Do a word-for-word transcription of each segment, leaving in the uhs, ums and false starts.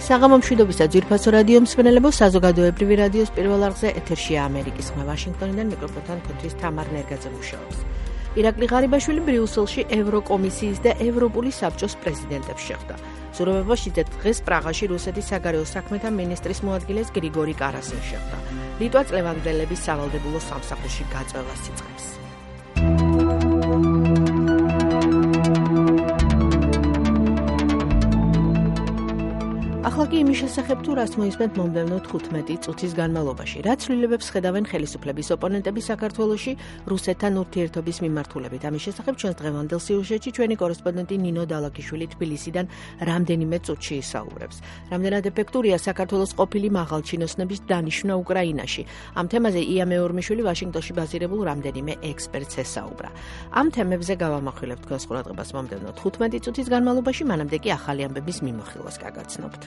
საღამო მშვიდობისა ძვირფასო რადიო მსმენელებო, საზოგადოებრივი რადიოს პირველ არხზე ეთერშია ამერიკის ხმა ვაშინგტონიდან მიკროფონთან ქოთრის თამარ ნერგაძე მუშაობს. ირაკლი ღარიბაშვილი ბრიუსელში ევროკომისიის და ევროპული საბჭოს პრეზიდენტებს შეხვდა. ზურაბაშიძე დღეს პრაღაში რუსეთის საგარეო საქმეთა მინისტრის მოადგილეს გრიგორი კარასინს შეხვდა. ლიტვა წლევანდელების სავალდებულო სამსახურში გაწვევას იწყებს. ახლა კი იმის შესახებ თუ რას მოისმენთ მომდევნო თხუთმეტი წუთის განმავლობაში, რაც ცვლილებებს ხედავენ ხელისუფლების ოპონენტები საქართველოში რუსეთთან ურთიერთობის მიმართულებით. ამის შესახებ ჩვენს დღევანდელ სიუჟეტში ჩვენი კორესპონდენტი ნინო დალაკიშვილი თბილისიდან რამდენიმე წუთში ისაუბრებს. რამდენად ეფექტურია საქართველოს ყოფილი მაღალჩინოსნების დანიშვნა უკრაინაში. ამ თემაზე ია მეორმიშვილი ვაშინგტონში ბაზირებულ რამდენიმე ექსპერტს ესაუბრა. ამ თემებზე გავამახვილებთ თქვენს ყურადღებას მომდევნო თხუთმეტი წუთის განმავლობაში, მანამდე კი ახალი ამბების მიმოხილვას გაგაცნობთ.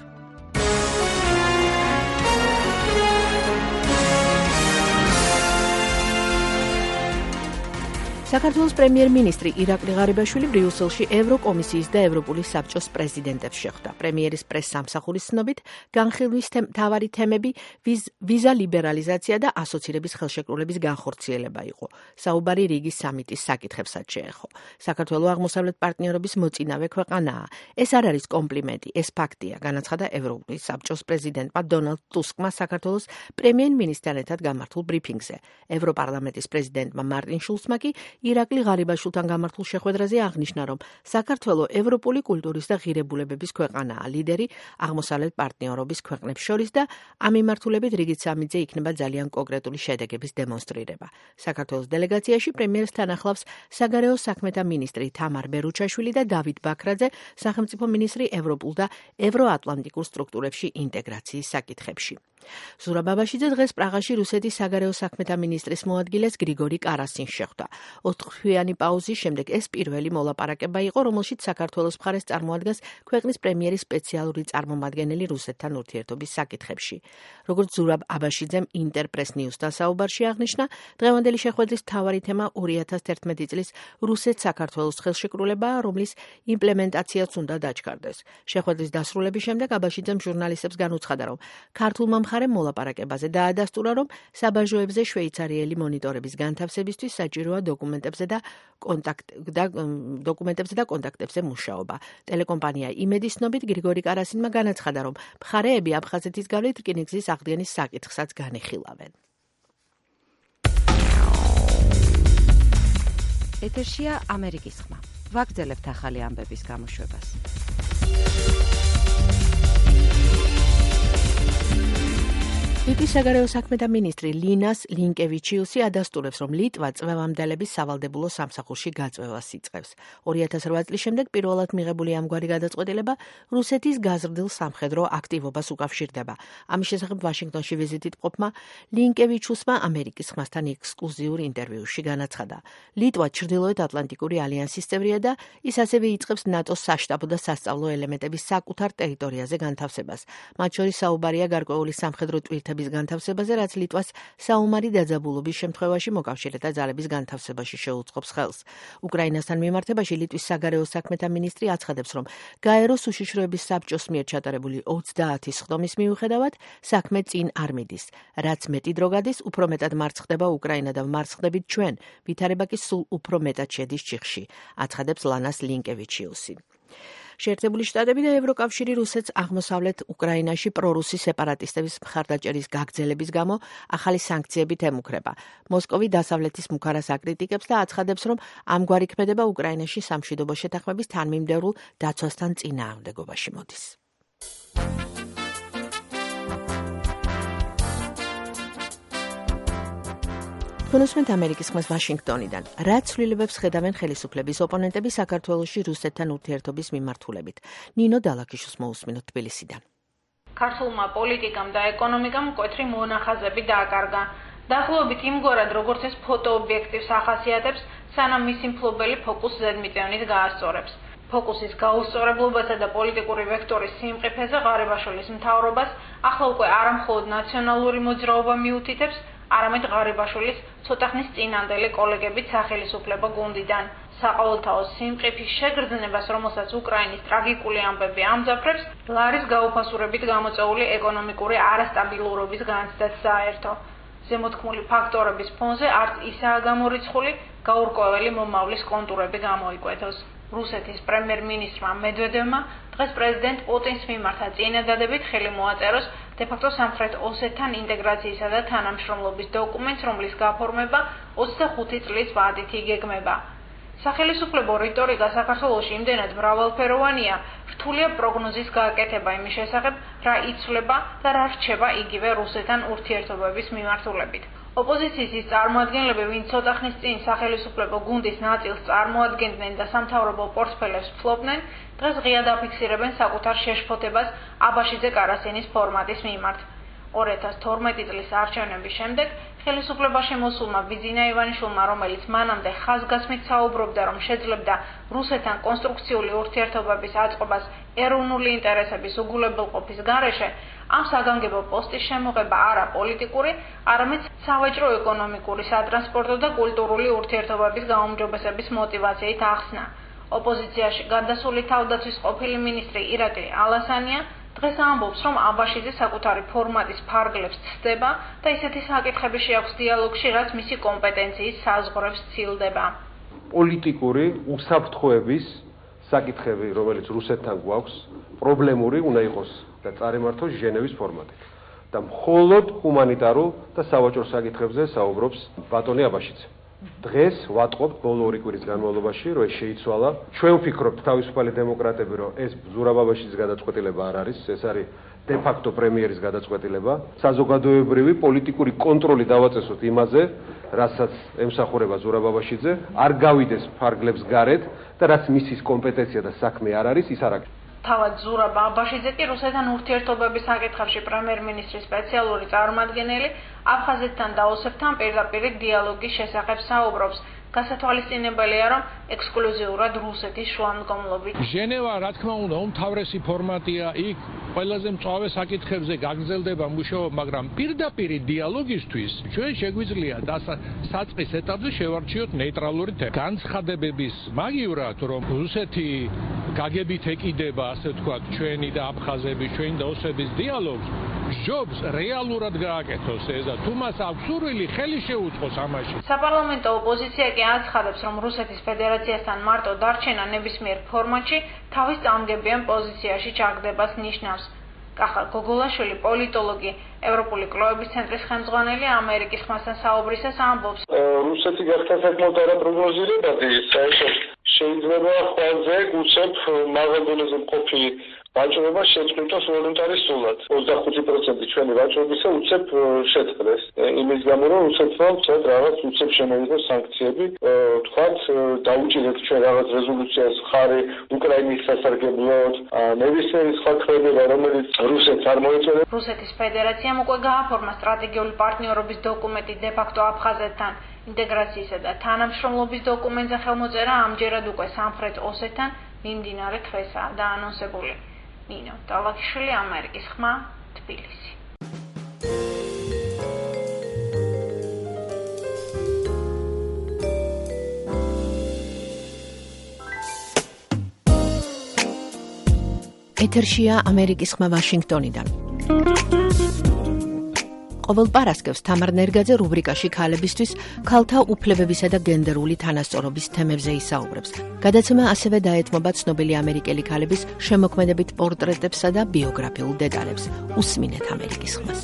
საქართველოს პრემიერ-მინისტრი ირაკლი ღარიბაშვილი ბრიუსელში ევროკომისიის და ევროპული საბჭოს პრეზიდენტებს შეხვდა. პრემიერის პრეს-სამსახურის ცნობით, განხილვის მთავარი თემები ვიზა ლიბერალიზაცია და ასოცირების ხელშეკრულების განხორციელება იყო. საუბარი რიგის სამიტის საკითხებსაც შეეხო. საქართველო აღმოსავლეთ პარტნიორობის მოწინავე ქვეყანაა. ეს არ არის კომპლიმენტი, ეს ფაქტია, განაცხადა ევროპული საბჭოს პრეზიდენტმა დონალდ ტუსკმა საქართველოს პრემიერ-მინისტრთან ერთად გამართულ ბრიფინგზე. ევროპარლამენტის პრეზიდენტმა მარტინ შულცმა კი ირაკლი ღარიბაშვილთან გამართულ შეხვედრაზე აღნიშნა, რომ საქართველო ევროპული კულტურის და ღირებულებების ქვეყანაა, ლიდერი აღმოსავლეთ პარტნიორობის ქვეყნებს შორის და ამ მიმართულებით რიგით სამიტზე იქნება ძალიან კონკრეტული შედეგების დემონსტრირება. საქართველოს დელეგაციაში პრემიერთან ახლავს საგარეო საქმეთა მინისტრი თამარ ბერუჩაშვილი და დავით ბაქრაძე, სახელმწიფო მინისტრი ევროპულ და ევროატლანტიკურ სტრუქტურებში ინტეგრაციის საკითხებში. ზურაბაბაშიძე დღეს პრაღაში რუსეთის საგარეო საქმეთა მინისტრის მოადგილეს გრიგორი კარასინს შეხვდა. ოთხთვიანი პაუზის შემდეგ ეს პირველი მოლაპარაკება იყო, რომელშიც საქართველოს მხარეს წარმოადგენს ქვეყნის პრემიერის სპეციალური წარმომადგენელი რუსეთთან ურთიერთობის საკითხებში. როგორც ზურაბ აბაშიძემ ინტერპრეს ნიუსთან საუბარში აღნიშნა, დღევანდელი შეხვედრის მთავარი თემა ორი ათას ერთმეტი წლის რუსეთ-საქართველოს ხელშეკრულებაა, რომლის იმპლემენტაციაც უნდა დაჩქარდეს. შეხვედრის დასრულების შემდეგ აბაშიძემ ჟურნალისტებს განუცხადა, რომ ქართულმა მხარემ მოლაპარაკებაზე დაადასტურა, რომ საბაჟოებზე შვეიცარიელი მონიტორების განთავსებისთვის საჭიროა დოკუმენტებზე და დოკუმენტებზე და კონტაქტებზე მუშაობა. ტელეკომპანია იმედის ცნობით გრიგორი კარასინმა განაცხადა, რომ მხარეები აფხაზეთის გავლით რკინიგზის აღდგენის საკითხსაც განიხილავენ. ეთერშია ამერიკის ხმა. ვაგრძელებთ ახალი ამბების გამოშვებას. ლიტვის საგარეო საქმეთა მინისტრი ლინას ლინკევიჩიუსი ადასტურებს, რომ ლიტვა წვევამდელების სავალდებულო სამსახურში გაწვევას იწყებს. ორი ათას რვა წლის შემდეგ პირველად მიღებული ამგვარი გადაწყვეტილება რუსეთის გაზრდილ სამხედრო აქტივობას უკავშირდება. ამის შესახებ ვაშინგტონში ვიზიტით მყოფმა ლინკევიჩიუსმა ამერიკის ხმასთან ექსკლუზიურ ინტერვიუში განაცხადა. ლიტვა ჩრდილოეთ ატლანტიკური ალიანსის წევრია და ის ასევე იწყებს ნატოს საშტაბო და სასწავლო ელემენტების საკუთარ ტერიტორიაზე განთავსებას. მათ შორის საუბარია გარკვეული სამხედრო ტვირთების განთავსებაზე, რაც ლიტვას საომარი დაძაბულობის შემთხვევაში მოკავშირეთა ძალების განთავსებაში შეუწყობს ხელს. უკრაინასთან მიმართებაში ლიტვის საგარეო საქმეთა მინისტრი აცხადებს, რომ გაეროს უშიშროების საბჭოს მიერ ჩატარებული ოცდაათი სხდომის მიუხედავად საქმე წინ არ მიდის. რაც მეტი დრო გადის, უფრო მეტად მარცხ ხდება უკრაინა და მარცხ ხდებით ჩვენ, ვითარება კი სულ უფრო მეტად შედის ჩიხში, აცხადებს ლანას ლინკევიჩიუსი. შეერთებული შტატები და ევროკავშირი რუსეთს აღმოსავლეთ უკრაინაში პრორუსი სეპარატისტების მხარდაჭერის გაგრძელების გამო ახალი სანქციებით ემუქრება. მოსკოვი დასავლეთის მუქარას აკრიტიკებს და აცხადებს, რომ ამგვარი ქმედება უკრაინაში სამშვიდობო შეთანხმების თანმიმდევრულ დაცვასთან წინააღმდეგობაში მოდის. კონსმენთ ამერიკის ხმას ვაშინგტონიდან. რა ცვლილებებს ხედავენ ხელისუფლების ოპონენტები საქართველოში რუსეთთან ურთიერთობის მიმართულებით? ნინო დალაკიშვილს მოусმინოთ თბილისიდან. ქართულმა პოლიტიკამ და ეკონომიკამ მკვეთრი მონახაზები დააკარგა. დაახლოებით იმგვარად, როგორც ეს ფოტოობიექტივს ახასიათებს, სანამ მისი მფლობელი ფოკუს ზედმიწევნით გაასწორებს. ფოკუსის გაუსწორებლობასა და პოლიტიკური ვექტორის სიმყიფეზე ღარიბაშვილის მთავრობას ახლა უკვე არა მხოლოდ ნაციონალური მოძრაობა მიუთითებს, არამედ ღარიბაშვილის ცოტა ხნის წინანდელი კოლეგებით სახელისუფლებო გუნდიდან. საყოველთაო სიმყიფის შეგრძნებას, რომელსაც უკრაინის ტრაგიკული ამბები ამძაფრებს, ლარის გაუფასურებით გამოწვეული ეკონომიკური არასტაბილურობის განცდაც საერთო. ზემოთქმული ფაქტორების ფონზე არც ისაა გამორიცხული გაურკვეველი მომავლის კონტურები გამოიკვეთოს. რუსეთის პრემიერ-მინისტრმა მედვედევმა დღეს პრეზიდენტ პუტინს მიმართა წინადადებით ხელი მოაწეროს დე-ფაქტო სამხრეთ ოსეთთან ინტეგრაციისა და თანამშრომლობის დოკუმენტს, რომლის გაფორმება ოცდახუთი წლის ვადით იგეგმება. სახელისუფლებო რიტორიკა საქართველოში იმდენად მრავალფეროვანია, რთულია პროგნოზის გააკეთება იმის შესახებ, რა იცვლება და რა რჩება იგივე რუსეთთან ურთიერთობების მიმართულებით. ოპოზიციის ის წარმოადგენლები, ვინც ცოტა ხნის წინ სახელისუფლებო გუნდის ნაწილს წარმოადგენდნენ და სამთავრობო პორტფელებს ფლობდნენ, დღეს ღიად აფიქსირებენ საკუთარ შეშფოთებას აბაშიძე კარასინის ფორმატის მიმართ. ორი ათას თორმეტი წლის არჩევნების შემდეგ ხელისუფლებაში მოსულმა ბიძინა ივანიშვილმა, რომელიც მანამდე ხაზგასმით საუბრობდა, რომ შეძლებდა რუსეთთან კონსტრუქციული ურთიერთობების აწყობას ეროვნული ინტერესების უგულებელყოფის გარეშე, ამ საგანგებო პოსტის შემოღება არა პოლიტიკური, არამედ სავაჭრო ეკონომიკური, სატრანსპორტო და კულტურული ურთიერთობების გაუმჯობესების მოტივაციით ახსნა. ოპოზიციაში გადასული თავდაცვის ყოფილი მინისტრი ირაკლი ალასანია დღეს ამბობს, რომ აბაშიძე საკუთარი ფორმატის ფარგლებს ცდება და ისეთი საკითხები შეაქვს დიალოგში, რაც მისი კომპეტენციის საზღვრებს ცილდება. პოლიტიკური უსაფრთხოების საკითხები, რომელიც რუსეთთან გვაქვს, პრობლემური უნდა იყოს და წარიმართოს ჟენევის ფორმატით. და მხოლოდ ჰუმანიტარულ და სავაჭრო საკითხებზე საუბრობს ბატონი აბაშიძე. დღეს ვატყობთ ბოლო ორი კვირის განმავლობაში, რომ ეს შეიცვალა. ჩვენ ვფიქრობთ თავისუფალი დემოკრატები, რომ ეს ზურაბ აბაშიძის გადაწყვეტილება არ არის, ეს არის დე-ფაქტო პრემიერის გადაწყვეტილება. საზოგადოებრივი პოლიტიკური კონტროლი დავაწესოთ იმაზე, რასაც ემსახურება ზურაბ აბაშიძე, არ გავიდეს ფარგლებს გარეთ და რაც მისის კომპეტენცია და საქმე არ არის, ის არ აკეთებს. თავად ზურაბ აბაშიძე კი რუსეთთან ურთიერთობების საკითხებში პრემიერ-მინისტრის სპეციალური წარმომადგენელი აფხაზეთთან და ოსეთთან პირდაპირ დიალოგის შესახებ საუბრობს. გასათვალისწინებელია, რომ ექსკლუზიურად რუსეთის შუამდგომლობით. ჟენევა, რა თქმა უნდა, უმთავრესი ფორმატია, იქ ყველაზე მწვავე საკითხებზე გაგრძელდება მუშაობა, მაგრამ პირდაპირ დიალოგისთვის ჩვენ შეგვიძლია საწყის ეტაპზე შევარჩიოთ ნეიტრალური თემა. განცხადებების მაგივრად, რომ რუსეთი გაგებით ეკიდება, ასე ვთქვათ, ჩვენი და აფხაზების, ჩვენი და ოსების დიალოგს, ჯობს რეალურად გააკეთოს ეს და თუ მას აქვს სურვილი, ხელი შეუწყოს ამაში. საპარლამენტო ოპოზიცია კი აცხადებს, რომ რუსეთის ფედერაციასთან მარტო დარჩენა ნებისმიერ ფორმატში თავის წამგებიან პოზიციაში ჩაგდებას ნიშნავს. კახა გოგოლაშვილი, პოლიტოლოგი, ევროპული კვლევების ცენტრის ხელმძღვანელი, ამერიკის ხმასთან საუბრისას ამბობს, რუსეთი გახდა საკმაოდ არაპროგნოზირებადი, საერთოდ შეიძლება ყველაზე უცებ მაღალ დონეზე მყოფი ვაჭრობა შეწყვიტოს ვოლუნტარისტულად. ოცდახუთი პროცენტი ჩვენი ვაჭრობისა უცებ შეწყდეს. იმის გამო, რომ რუსეთმა ცოტ რაღაც უცებ შემოიღოს სანქციები, თქვათ, დაუჭირეთ ჩვენ რაღაც რეზოლუციას ხარი უკრაინის სასარგებლოდ, ნებისმიერი სხვა ქმედება, რომელიც რუსეთს არ მოეწოდება. რუსეთის ფედერაციამ უკვე გააფორმა სტრატეგიული პარტნიორობის დოკუმენტი დე-ფაქტო აფხაზეთთან. ინტეგრაციისა და თანამშრომლობის დოკუმენტზე ხელმოწერა ამჯერად უკვე სამხრეთ ოსეთთან მიმდინარე თვესაა დაანონსებული. ნინო დალაქიშვილი, ამერიკის ხმა, თბილისი. ეთერშია ამერიკის ხმა ვაშინგტონიდან. ყოველ პარასკევს თამარ ნერგაძე რუბრიკაში ქალებისთვის ქალთა უფლებებისა და გენდერული თანასწორობის თემებზე ისაუბრებს. გადაცემა ასევე დაეთმობა ცნობილი ამერიკელი ქალების შემოქმედებით პორტრეტებსა და ბიოგრაფიულ დეტალებს. უსმინეთ ამერიკის ხმას.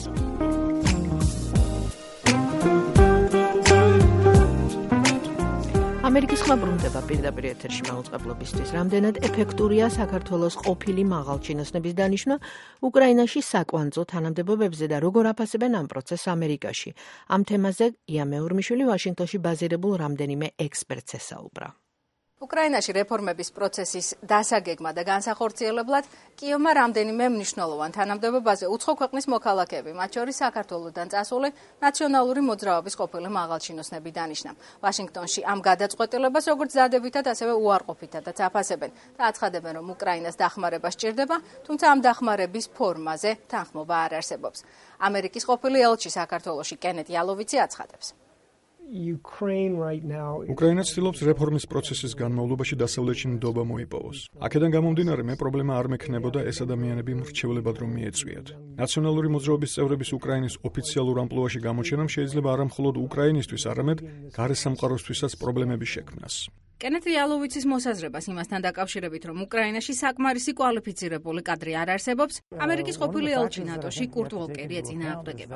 ამერიკის ხმა ბრუნდება პირდაპირ ეთერში მაუწყებლობისთვის. რამდენად ეფექტურია საქართველოს ყოფილი მაღალჩინოსნების დანიშვნა უკრაინაში საკვანძო თანამდებობებზე და როგორ აფასებენ ამ პროცესს ამერიკაში. ამ თემაზე ია მეურმიშვილი ვაშინგტონში ბაზირებულ რამდენიმე ექსპერტს ესაუბრა. უკრაინაში რეფორმების პროცესის დასაგეგმა და განსახორციელებლად კიევმა რამდენიმე მნიშვნელოვან თანამდებობაზე უცხო ქვეყნის მოქალაქეები, მათ შორის საქართველოდან წასული ნაციონალური მოძრაობის ყოფილი მაღალჩინოსნები დანიშნა. ვაშინგტონში ამ გადაწყვეტილებას როგორც დადებითად, ასევე უარყოფითადაც აფასებენ და აცხადებენ, რომ უკრაინას დახმარება სჭირდება, თუმცა ამ დახმარების ფორმაზე თანხმობა არ არსებობს. ამერიკის ყოფილი ელჩი საქართველოში კენეთ იალოვიცი აცხადებს. Ukraine right now უკრაინა ცდილობს რეფორმის პროცესის განმავლობაში დასავლეთში ნდობა მოიპოვოს. აქედან გამომდინარე მე პრობლემა არ მექნებოდა ეს ადამიანები მრჩევლებად რომ მიეწვიათ. ნაციონალური მოძრაობის წევრების უკრაინის ოფიციალურ ამპლუაში გამოჩენამ შეიძლება არა მხოლოდ უკრაინისთვის, არამედ გარე სამყაროსთვისაც პრობლემები შექმნას. კენეთ რიალოვიცის მოსაზრებას იმასთან დაკავშირებით, რომ უკრაინაში საკმარისი კვალიფიცირებული კადრი არ არსებობს, ამერიკის ყოფილი ელჩი ნატოში კურტ ვოლკერი ეწინააღმდეგება.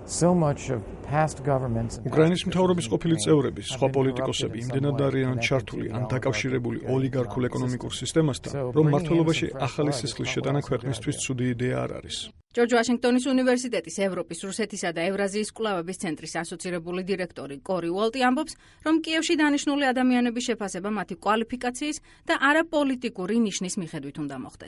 უკრაინის მთავრობის ყოფილი წევრები, სხვა პოლიტიკოსები იმდენად არიან ჩართული ან დაკავშირებული ოლიგარქულ ეკონომიკურ სისტემასთან, რომ მმართველობაში ახალი სისხლის შეტანა ქვეყნისთვის ცუდი იდეა არ არის. ჯორჯ ვაშინგტონის უნივერსიტეტის ევროპის, რუსეთისა და ევრაზიის კვლევების ცენტრის ასოცირებული დირექტორი კორი უოლტი ამბობს, რომ კიევში დანიშნული ადამიანების შეფასება მათი კვალიფიკაციის და არაპოლიტიკური ნიშნის მიხედვით უნდა მოხდეს.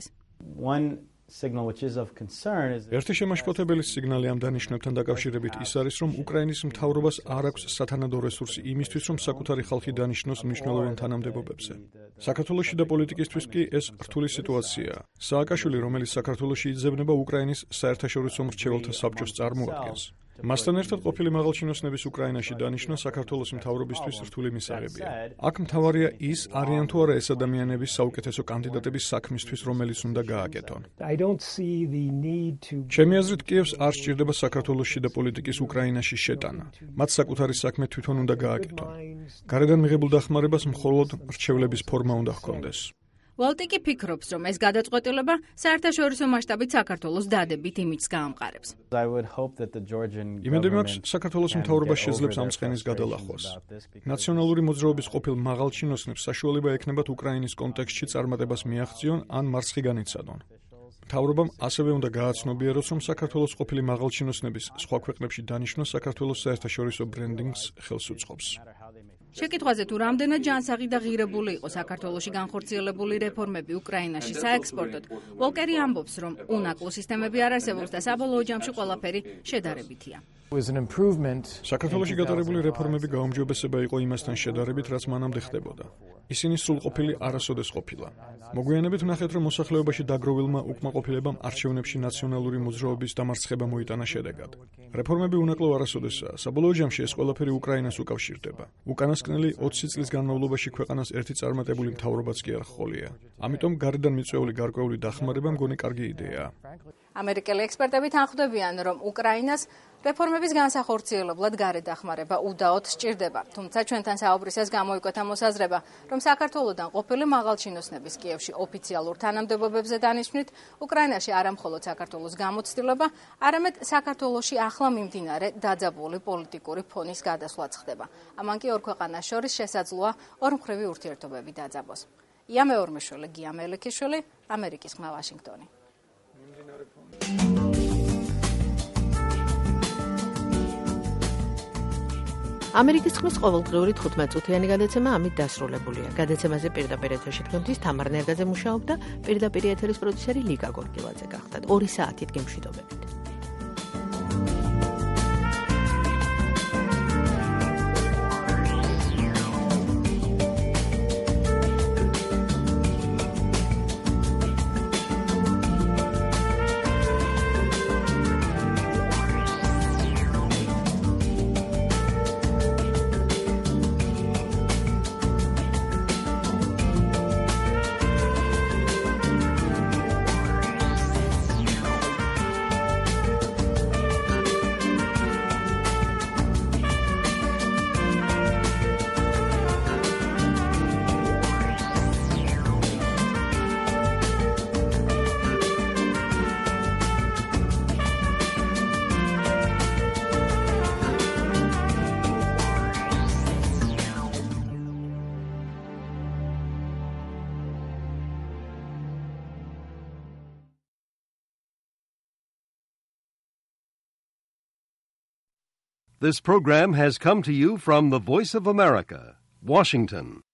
ერთი შემაშფოთებელი სიგნალი ამ დანიშნებთან დაკავშირებით ის არის, რომ უკრაინის მთავრობას არ აქვს სათანადო რესურსი იმისთვის, რომ საკუთარი ხალხი დანიშნოს მნიშვნელოვან თანამდებობებზე. საქართველოში და პოლიტიკისთვის კი ეს რთული სიტუაციაა. სააკაშვილი, რომელიც საქართველოში იძებნება უკრაინის საერთაშორისო მრჩეველთა საბჭოს წარმოადგენს. მასთან ერთად ყოფილი მაღალჩინოსნების უკრაინაში დანიშნა საქართველოს მთავრობისთვის რთული მისაღებია. აქ მთავარია ის, არიან თუ არა ეს ადამიანები საუკეთესო კანდიდატების საქმისთვის, რომელიც უნდა გააკეთონ. ჩემი აზრით, კიევს არ სჭირდება საქართველოს შიდა პოლიტიკის უკრაინაში შეტანა. მათ საკუთარი საქმე თვითონ უნდა გააკეთონ. გარედან მიღებულ დახმარებას მხოლოდ მრჩევლების ფორმა უნდა ჰქონდეს. უოლტი კი ფიქრობს, რომ ეს გადაწყვეტილება საერთაშორისო მასშტაბით საქართველოს დადებით იმიჯს გაამყარებს. იმედები მაქვს, საქართველოს მთავრობა შეძლებს ამ ცხენის გადალახვას. ნაციონალური მოძრაობის ყოფილ მაღალჩინოსნებს საშუალება ექნებათ უკრაინის კონტექსტში წარმატებას მიაღწიონ ან მარცხი განიცადონ. მთავრობამ ასევე უნდა გააცნობიეროს, რომ საქართველოს ყოფილი მაღალჩინოსნების სხვა ქვეყნებში დანიშნვა საქართველოს საერთაშორისო ბრენდინგს ხელს უწყობს. შეკითხვაზე თუ რამდენად ჯანსაღი და ღირებული იყო საქართველოში განხორციელებული რეფორმები უკრაინაში საექსპორტოდ, ვოლკერი ამბობს, რომ უნაკლო სისტემები არ არსებობს და საბოლოო ჯამში ყველაფერი შედარებითია. საქართველოში გატარებული რეფორმები გაუმჯობესება იყო იმასთან შედარებით, რაც მანამდე ხდებოდა. ისინი სრულყოფილი არასოდეს ყოფილა. მოგვიანებით ვნახეთ, რომ მოსახლეობაში დაგროვილმა უკმაყოფილებამ არჩევნებში ნაციონალური მოძრაობის დამარცხება მოიტანა შედეგად. რეფორმები უნაკლო არასოდესაა. საბოლოო ჯამში ეს ყველაფერი უკრაინას უკავშირდება. უკანასკნელი ოცი წლის განმავლობაში ქვეყანას ერთი წარმატებული მთავრობაც კი არ ჰყოლია. ამიტომ გარედან მიწვეული გარკვეული დახმარება მგონი კარგი იდეაა. ამერიკელი ექსპერტები თანხმდებიან, რომ უკრაინას რეფორმების განსახორციელებლად გარე დახმარება უდაოდ სჭირდება. თუმცა ჩვენთან საუბრისას გამოიკვეთა მოსაზრება, რომ საქართველოდან ყოფილი მაღალჩინოსნების კიევში ოფიციალურ თანამდებობებზე დანიშვნით, უკრაინაში არა მხოლოდ საქართველოს გამოცდილება, არამედ საქართველოში ახლა მიმდინარე დაძაბული პოლიტიკური ფონის გადასვლაც ხდება. ამან კი ორ ქვეყანას შორის შესაძლოა ორმხრივი ურთიერთობები დაძაბოს. ია მეორმეშვილი, გია მელიქიშვილი, ამერიკის ხმა, ვაშინგტონი. ამერიკის ხმის ყოველდღიური თხუთმეტწუთიანი გადაცემა ამით დასრულებულია. გადაცემაზე პირდაპირ ეთერში თქვენთვის თამარ ნერგაძე მუშაობდა, პირდაპირ ეთერის პროდიუსერი ლიკა გორგილაძე გახდათ. ორი საათით გემშვიდობებით. This program has come to you from the Voice of America, Washington.